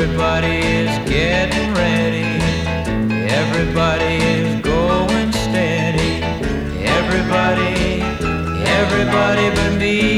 Everybody is getting ready. Everybody is going steady. Everybody but me.